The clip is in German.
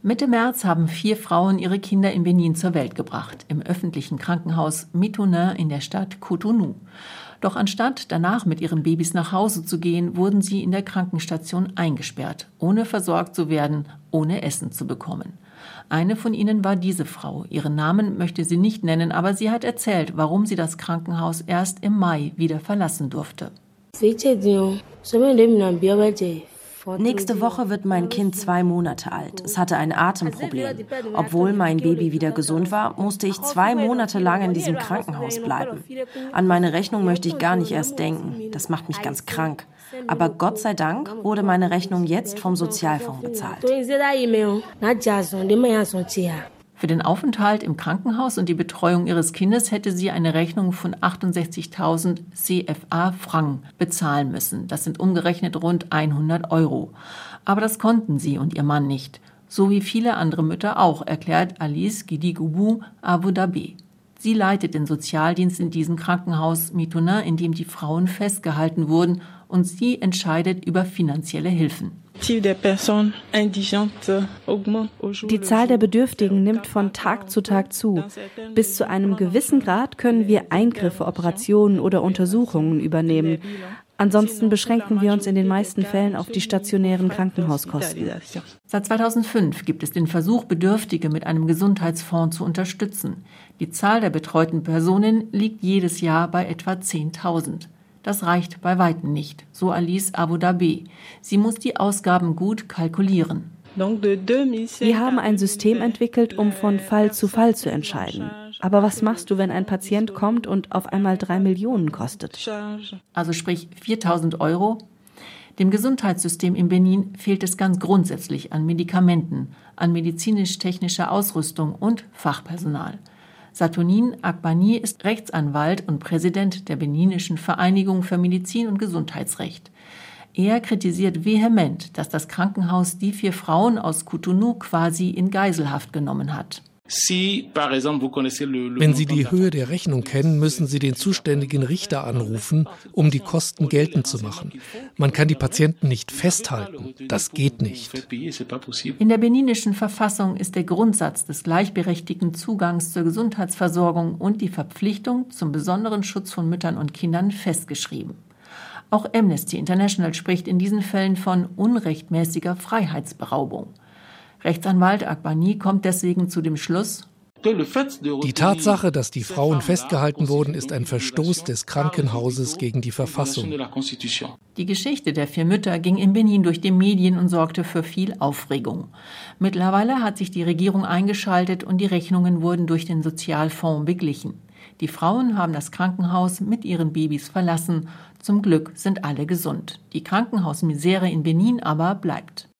Mitte März haben 4 Frauen ihre Kinder in Benin zur Welt gebracht, im öffentlichen Krankenhaus Mitonin in der Stadt Cotonou. Doch anstatt danach mit ihren Babys nach Hause zu gehen, wurden sie in der Krankenstation eingesperrt, ohne versorgt zu werden, ohne Essen zu bekommen. Eine von ihnen war diese Frau. Ihren Namen möchte sie nicht nennen, aber sie hat erzählt, warum sie das Krankenhaus erst im Mai wieder verlassen durfte. Nächste Woche wird mein Kind 2 Monate alt. Es hatte ein Atemproblem. Obwohl mein Baby wieder gesund war, musste ich 2 Monate lang in diesem Krankenhaus bleiben. An meine Rechnung möchte ich gar nicht erst denken. Das macht mich ganz krank. Aber Gott sei Dank wurde meine Rechnung jetzt vom Sozialfonds bezahlt. Für den Aufenthalt im Krankenhaus und die Betreuung ihres Kindes hätte sie eine Rechnung von 68.000 CFA-Francs bezahlen müssen. Das sind umgerechnet rund 100 €. Aber das konnten sie und ihr Mann nicht. So wie viele andere Mütter auch, erklärt Alice Gidigubou Abu-Dhabi. Sie leitet den Sozialdienst in diesem Krankenhaus Mitonin, in dem die Frauen festgehalten wurden, und sie entscheidet über finanzielle Hilfen. Die Zahl der Bedürftigen nimmt von Tag zu Tag zu. Bis zu einem gewissen Grad können wir Eingriffe, Operationen oder Untersuchungen übernehmen. Ansonsten beschränken wir uns in den meisten Fällen auf die stationären Krankenhauskosten. Seit 2005 gibt es den Versuch, Bedürftige mit einem Gesundheitsfonds zu unterstützen. Die Zahl der betreuten Personen liegt jedes Jahr bei etwa 10.000. Das reicht bei weitem nicht, so Alice Abu-Dhabi. Sie muss die Ausgaben gut kalkulieren. Wir haben ein System entwickelt, um von Fall zu Fall zu entscheiden. Aber was machst du, wenn ein Patient kommt und auf einmal 3 Millionen kostet? Also sprich 4.000 €? Dem Gesundheitssystem in Benin fehlt es ganz grundsätzlich an Medikamenten, an medizinisch-technischer Ausrüstung und Fachpersonal. Satounin Agbani ist Rechtsanwalt und Präsident der Beninischen Vereinigung für Medizin und Gesundheitsrecht. Er kritisiert vehement, dass das Krankenhaus die 4 Frauen aus Cotonou quasi in Geiselhaft genommen hat. Wenn Sie die Höhe der Rechnung kennen, müssen Sie den zuständigen Richter anrufen, um die Kosten geltend zu machen. Man kann die Patienten nicht festhalten. Das geht nicht. In der beninischen Verfassung ist der Grundsatz des gleichberechtigten Zugangs zur Gesundheitsversorgung und die Verpflichtung zum besonderen Schutz von Müttern und Kindern festgeschrieben. Auch Amnesty International spricht in diesen Fällen von unrechtmäßiger Freiheitsberaubung. Rechtsanwalt Agbani kommt deswegen zu dem Schluss: Die Tatsache, dass die Frauen festgehalten wurden, ist ein Verstoß des Krankenhauses gegen die Verfassung. Die Geschichte der 4 Mütter ging in Benin durch die Medien und sorgte für viel Aufregung. Mittlerweile hat sich die Regierung eingeschaltet und die Rechnungen wurden durch den Sozialfonds beglichen. Die Frauen haben das Krankenhaus mit ihren Babys verlassen. Zum Glück sind alle gesund. Die Krankenhausmisere in Benin aber bleibt.